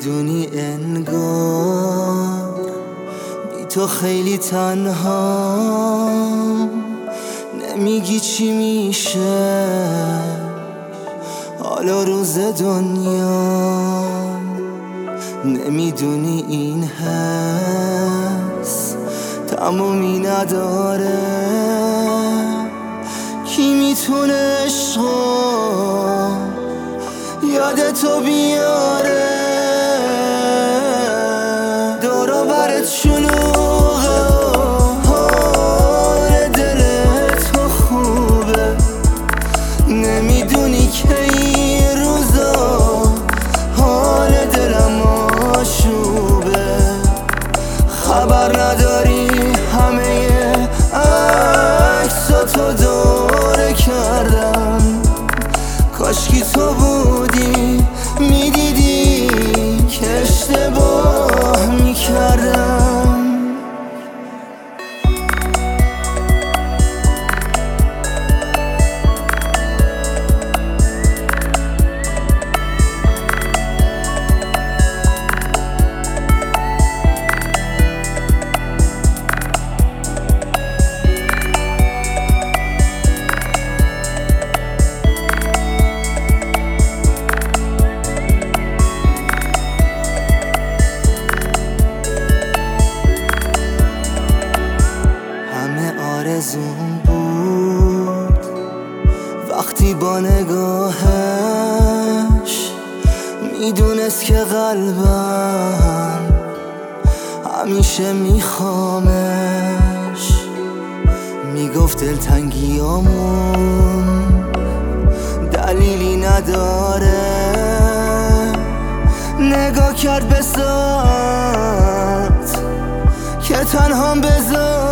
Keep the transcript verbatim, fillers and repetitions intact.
نمیدونی انگار بی تو خیلی تنها، نمیگی چی میشه حالا روز دنیا، نمیدونی این حس تمومی نداره. کی میتونه عشقو یادتو بیاره؟ دور و برت شلوغه و حال دلت تو خوبه، نمیدونی که این روزا حال دلم آشوبه. خبر نداری همه عکساتو دوره کردم، کاشکی تو بودی میدیدی که اشتباه میکردم. آرزوم بود وقتی با نگاهش میدونست که قلبم همیشه میخوامش. میگفت دلتنگیامون دلیلی نداره، نگاه کرد به ساعت که تنهام بذار